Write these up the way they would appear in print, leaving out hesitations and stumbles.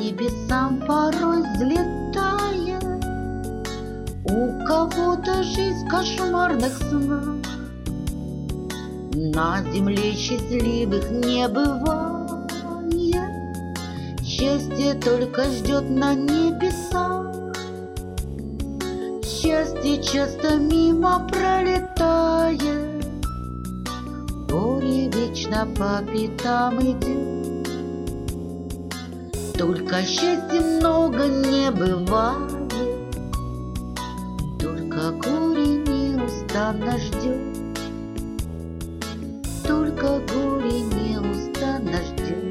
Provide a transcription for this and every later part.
небесам порой взлетая. У кого-то жизнь в кошмарных снах, на земле счастливых не бывает. Счастье только ждет на небесах. Счастье часто мимо пролетает, горе вечно по пятам идет. Только счастья много не бывает, только горе неустанно ждет. Только горе неустанно ждет.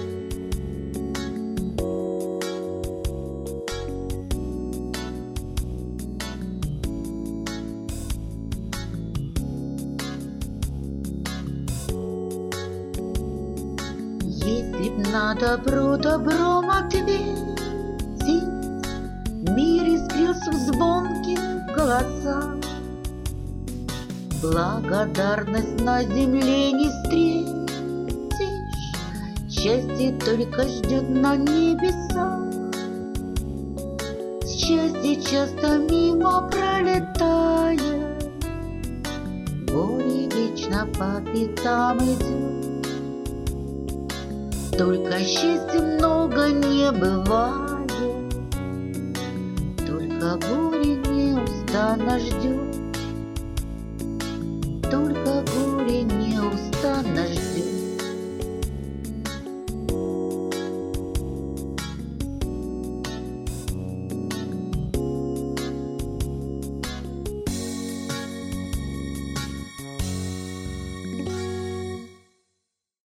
Если б на добро добром ответить, мир искрился в звонких голосах. Благодарность на земле не встретишь, счастье только ждет на небесах. Счастье часто мимо пролетает, горе вечно по пятам идет. Только счастья много не бывает, только горе неустанно ждет.